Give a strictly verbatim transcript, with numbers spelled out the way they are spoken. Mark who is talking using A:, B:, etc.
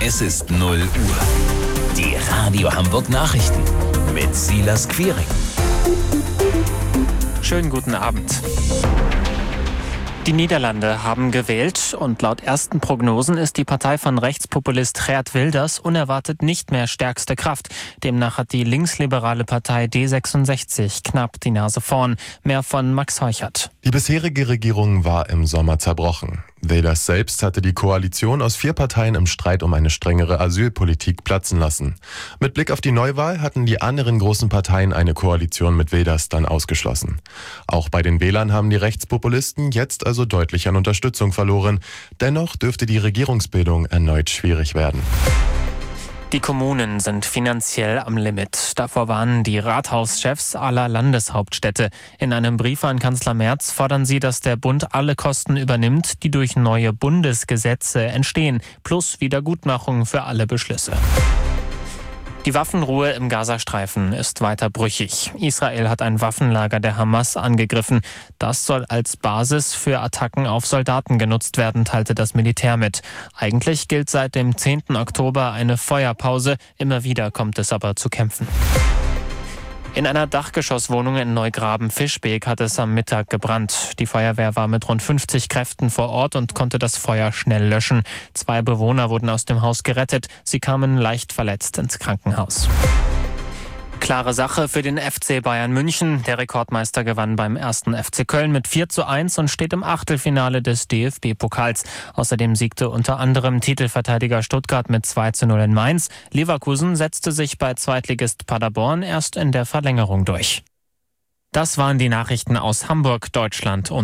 A: Es ist null Uhr. Die Radio Hamburg Nachrichten mit Silas Quiring.
B: Schönen guten Abend. Die Niederlande haben gewählt und laut ersten Prognosen ist die Partei von Rechtspopulist Geert Wilders unerwartet nicht mehr stärkste Kraft. Demnach hat die linksliberale Partei D sechsundsechzig knapp die Nase vorn. Mehr von Max Heuchert.
C: Die bisherige Regierung war im Sommer zerbrochen. Wilders selbst hatte die Koalition aus vier Parteien im Streit um eine strengere Asylpolitik platzen lassen. Mit Blick auf die Neuwahl hatten die anderen großen Parteien eine Koalition mit Wilders dann ausgeschlossen. Auch bei den Wählern haben die Rechtspopulisten jetzt also deutlich an Unterstützung verloren. Dennoch dürfte die Regierungsbildung erneut schwierig werden.
B: Die Kommunen sind finanziell am Limit. Davor warnen die Rathauschefs aller Landeshauptstädte. In einem Brief an Kanzler Merz fordern sie, dass der Bund alle Kosten übernimmt, die durch neue Bundesgesetze entstehen, plus Wiedergutmachung für alle Beschlüsse. Die Waffenruhe im Gazastreifen ist weiter brüchig. Israel hat ein Waffenlager der Hamas angegriffen. Das soll als Basis für Attacken auf Soldaten genutzt werden, teilte das Militär mit. Eigentlich gilt seit dem zehnten Oktober eine Feuerpause. Immer wieder kommt es aber zu Kämpfen. In einer Dachgeschosswohnung in Neugraben-Fischbeek hat es am Mittag gebrannt. Die Feuerwehr war mit rund fünfzig Kräften vor Ort und konnte das Feuer schnell löschen. Zwei Bewohner wurden aus dem Haus gerettet. Sie kamen leicht verletzt ins Krankenhaus. Klare Sache für den F C Bayern München. Der Rekordmeister gewann beim ersten F C Köln mit vier zu eins und steht im Achtelfinale des D F B-Pokals. Außerdem siegte unter anderem Titelverteidiger Stuttgart mit zwei zu null in Mainz. Leverkusen setzte sich bei Zweitligist Paderborn erst in der Verlängerung durch. Das waren die Nachrichten aus Hamburg, Deutschland und